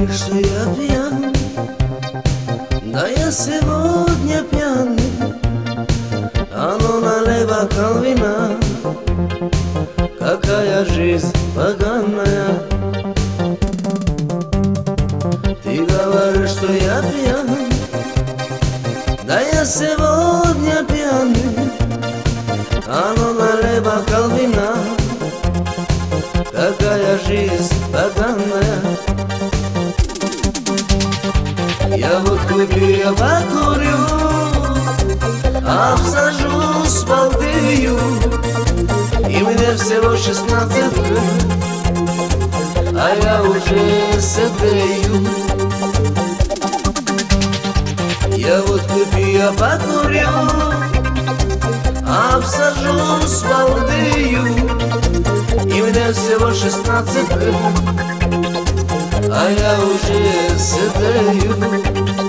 говоришь, что я пьян, да я сегодня пьяный. А ну налей бокал вина, какая жизнь поганая. Ты говоришь, что я пьян, да я сегодня пьяный. А ну налей бокал вина, какая жизнь поганая. Я водку пью, я покурю, обсажусь, балдею, и мне всего 16 лет, а я уже седею. Я водку пью, я покурю, обсажусь, балдею, и мне всего 16 лет, а я уже седею.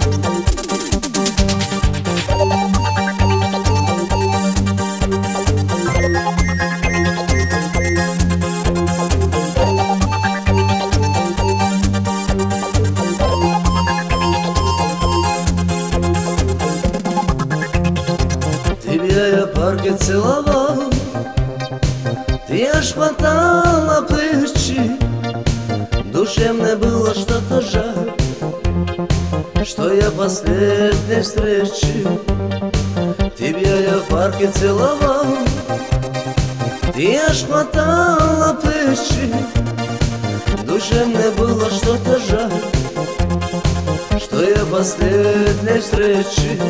Тебя я в парке целовал, ты аж хватала плечи. Душе мне было что-то жаль, что я последней встречи. Тебя я в парке целовал, ты аж хватала плечи. Душе мне было что-то жаль, что я последней встречи.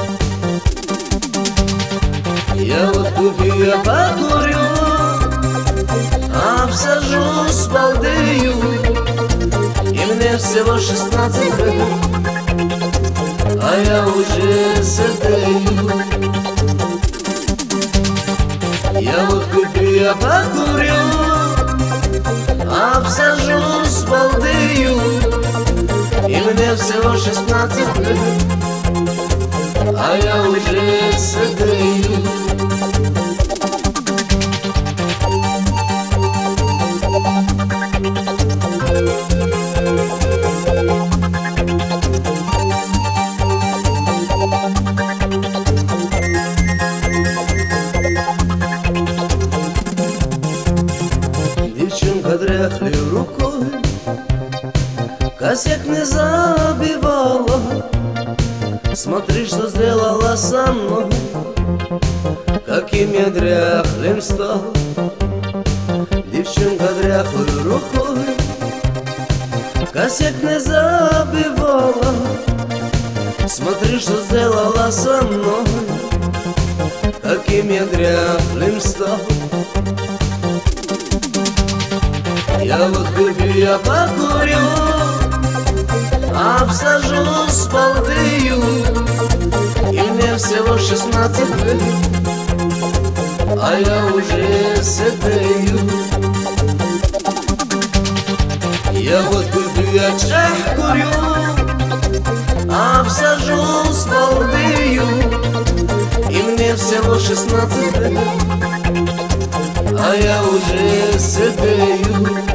Я водку пью, я покурю, обсажусь, балдею, и мне всего 16 лет, а я уже седею. Я водку пью, я покурю, обсажусь, балдею, и мне всего 16 лет, а я уже седею. Девчонка дряхлой рукой косяк не забивала. Смотри, что сделала со мной, каким я дряхлым стал. Девчонка дряхлой рукой косяк не забивала. Смотри, что сделала со мной, каким я дряхлым стал. Я водку пью, я покурю, обсажусь, балдею, и мне всего 16 лет, а я уже седею. Я водку пью, я чай курю, обсажусь, балдею, и мне всего 16 лет, а я уже седею.